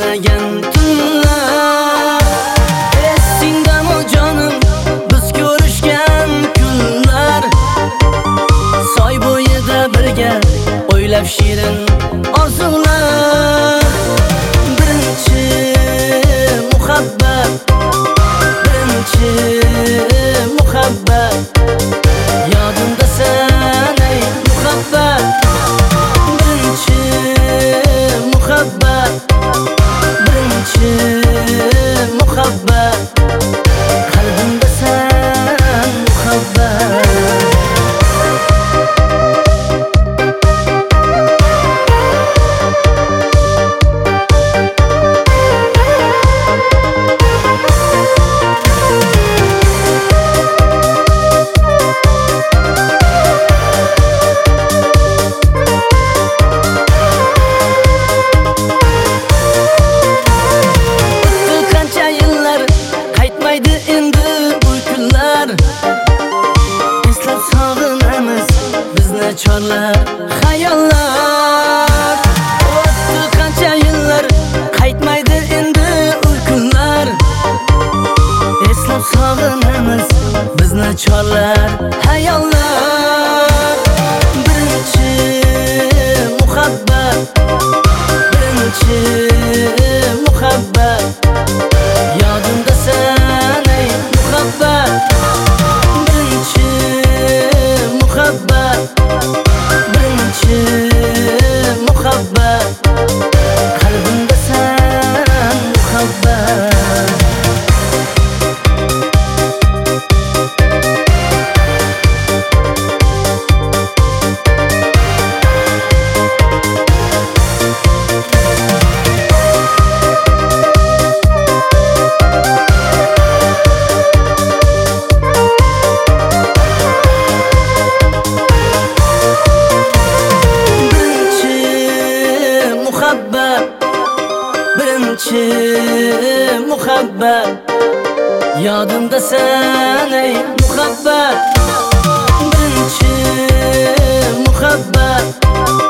esmagan tunlar. Esingdami jonim biz ko'rishgan kunlar, soy bo'yida birga o'ylab shirin orzular. Birinchi muhabbat, birinchi muhabbat, yodimda sen ey muhabbat. Birinchi muhabbat, birinchi muhabbat, qalbimda sen muhabbat. Eslab sog'inamiz bizni chorlar xayollar. O'tdi qancha yillar, qaytmaydi endi u kunlar. Eslab sog'inamiz bizni chorlar xayollar. Birinchi muhabbat, birinchi muhabbat, yodimda sen ey muhabbat. Birinchi muhabbat, birinchi muhabbat, qalbimda sen muhabbat. Birinchi muhabbat, yodimda sen ey muhabbat. Birinchi muhabbat,